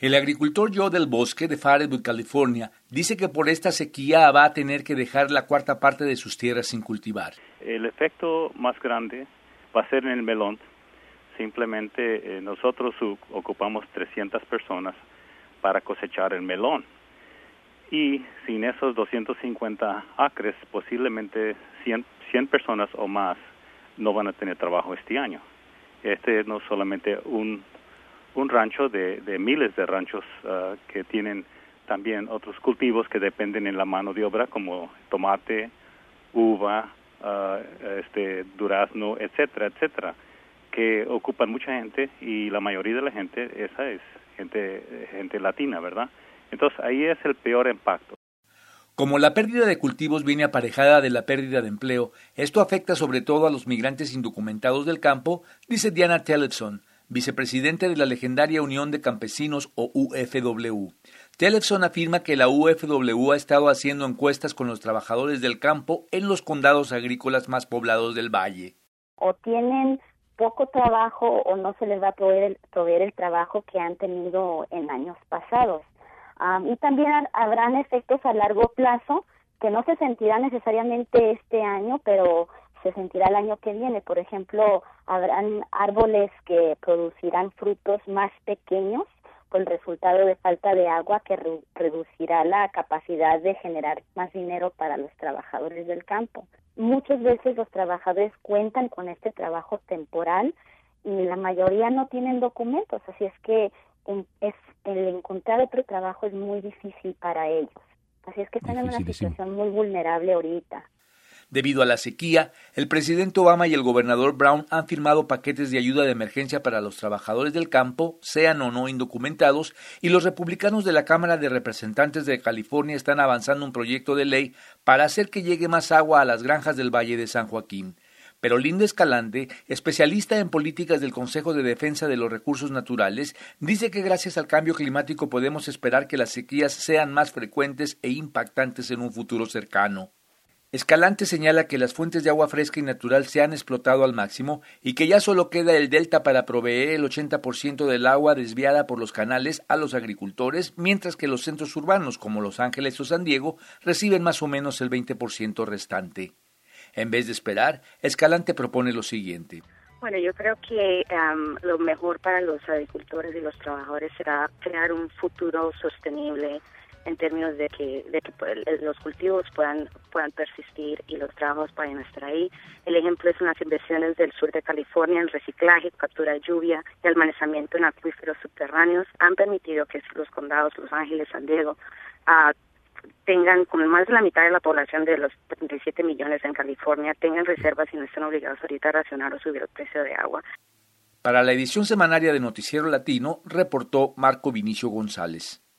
El agricultor Joe del Bosque de Fairwood, California, dice que por esta sequía va a tener que dejar la cuarta parte de sus tierras sin cultivar. El efecto más grande va a ser en el melón. Simplemente nosotros ocupamos 300 personas para cosechar el melón. Y sin esos 250 acres, posiblemente 100 personas o más no van a tener trabajo este año. Este no es solamente un rancho de miles de ranchos que tienen también otros cultivos que dependen en la mano de obra, como tomate, uva, durazno, etcétera, etcétera, que ocupan mucha gente, y la mayoría de la gente, esa es gente latina, ¿verdad? Entonces ahí es el peor impacto. Como la pérdida de cultivos viene aparejada de la pérdida de empleo, esto afecta sobre todo a los migrantes indocumentados del campo, dice Diana Tellefson, vicepresidente de la legendaria Unión de Campesinos o UFW. Tellefson afirma que la UFW ha estado haciendo encuestas con los trabajadores del campo en los condados agrícolas más poblados del valle. O tienen poco trabajo o no se les va a proveer el trabajo que han tenido en años pasados. Y también habrán efectos a largo plazo que no se sentirán necesariamente este año, pero se sentirá el año que viene. Por ejemplo, habrán árboles que producirán frutos más pequeños por el resultado de falta de agua, que reducirá la capacidad de generar más dinero para los trabajadores del campo. Muchas veces los trabajadores cuentan con este trabajo temporal y la mayoría no tienen documentos, así es que el encontrar otro trabajo es muy difícil para ellos. Así es que están en una situación muy vulnerable ahorita. Debido a la sequía, el presidente Obama y el gobernador Brown han firmado paquetes de ayuda de emergencia para los trabajadores del campo, sean o no indocumentados, y los republicanos de la Cámara de Representantes de California están avanzando un proyecto de ley para hacer que llegue más agua a las granjas del Valle de San Joaquín. Pero Linda Escalante, especialista en políticas del Consejo de Defensa de los Recursos Naturales, dice que gracias al cambio climático podemos esperar que las sequías sean más frecuentes e impactantes en un futuro cercano. Escalante señala que las fuentes de agua fresca y natural se han explotado al máximo y que ya solo queda el delta para proveer el 80% del agua desviada por los canales a los agricultores, mientras que los centros urbanos como Los Ángeles o San Diego reciben más o menos el 20% restante. En vez de esperar, Escalante propone lo siguiente. Bueno, yo creo que lo mejor para los agricultores y los trabajadores será crear un futuro sostenible en términos de que los cultivos puedan persistir y los trabajos puedan estar ahí. El ejemplo es unas inversiones del sur de California en reciclaje, captura de lluvia y almacenamiento en acuíferos subterráneos han permitido que los condados Los Ángeles, San Diego, tengan como más de la mitad de la población de los 37 millones en California, tengan reservas y no estén obligados ahorita a racionar o subir el precio de agua. Para la edición semanaria de Noticiero Latino, reportó Marco Vinicio González.